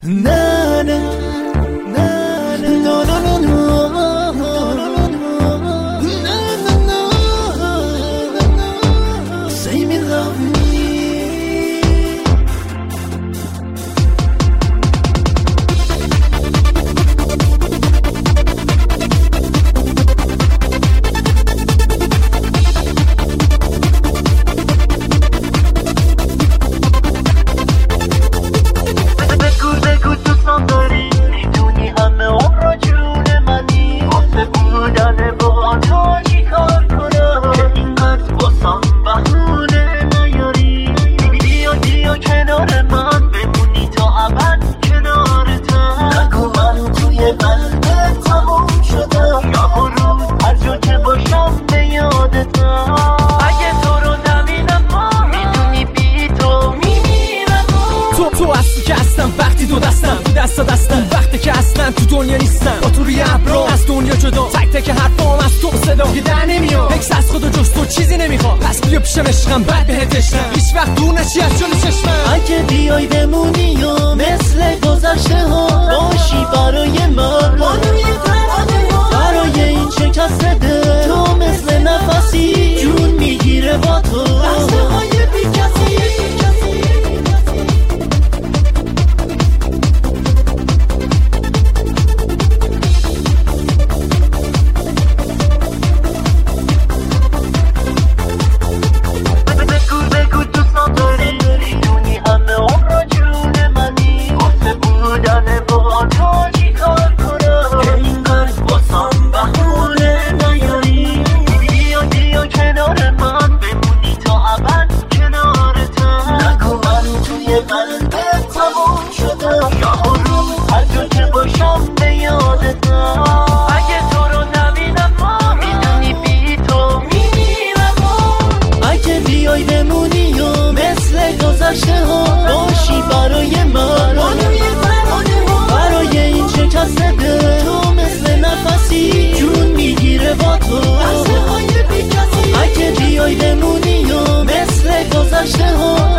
نه نه نه نه نه نه نه say me love me. وقتی تو دستم تو دستم وقتی که اصلا تو دنیا نیستم با تو روی ابرام از دنیا جدا تک تک حرفام از تو صدا که در نمیاد اکس از خود و جز تو چیزی نمیخوام پس بیا پیشم عشقم بعد بهت عشقم هیچ وقت دور نشی از جلوی چشمم اگه بیای بمونی و مثل گذشته ها باشی برای من برای این شکست دل تو مثل نفسی جون میگیره با تو لحظه های بی کسی باشی برای من برای این شکست دل تو مثل نفسی جون میگیره با تو اگه بیای بمونی و مثل گذشته ها